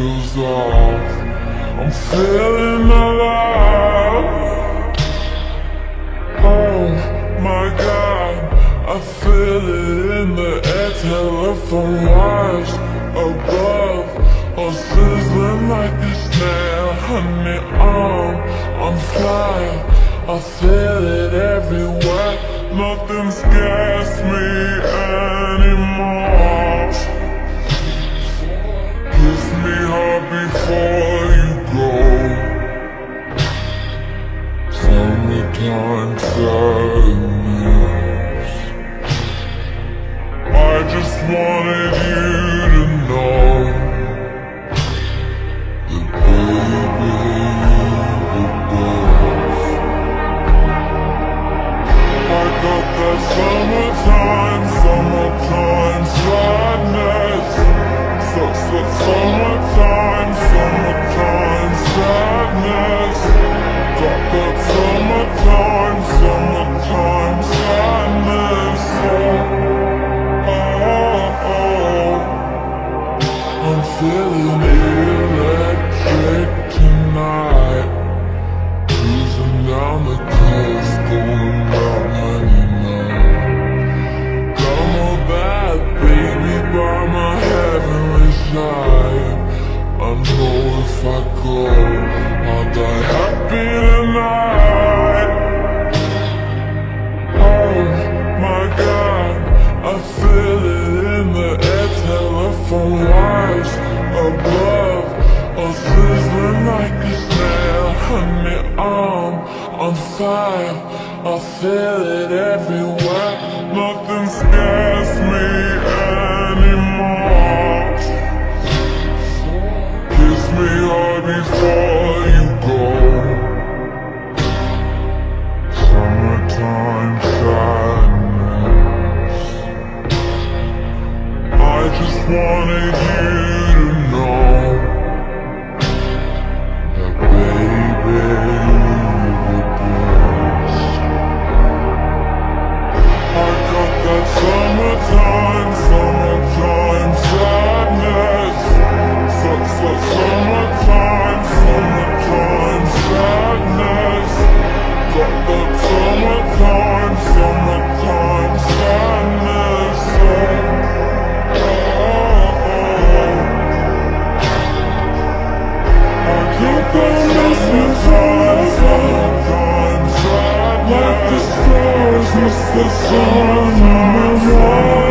wheels off. I'm feeling alive. Oh my God, I feel it in the air. Telephone wires above, all sizzling like a snare. Honey, I'm fire. I feel it everywhere. Nothing scares me anymore. Kiss me hard before you go. Summertime sadness. I just wanted you to know that baby, you're the best. I got that summertime sadness. Summertime sadness. Got that summertime sadness. I'm feeling electric tonight. Cruising down the coast, going out 99. Come on back, baby, by my heavenly side. I know if I go, I'll die happy tonight. Oh my God, I feel it in the air. Telephone wires above, all sizzling like a snare. Honey, I'm on fire. I feel it everywhere. Nothing scares me anymore. Kiss me hard before you go. Summertime sadness. I just wanted you to know that baby, you're the best. I got that summertime sadness. Summertime sadness. Got that summertime sadness. I keep on listening to summertime sadness. Like the stars miss the sun in my mind.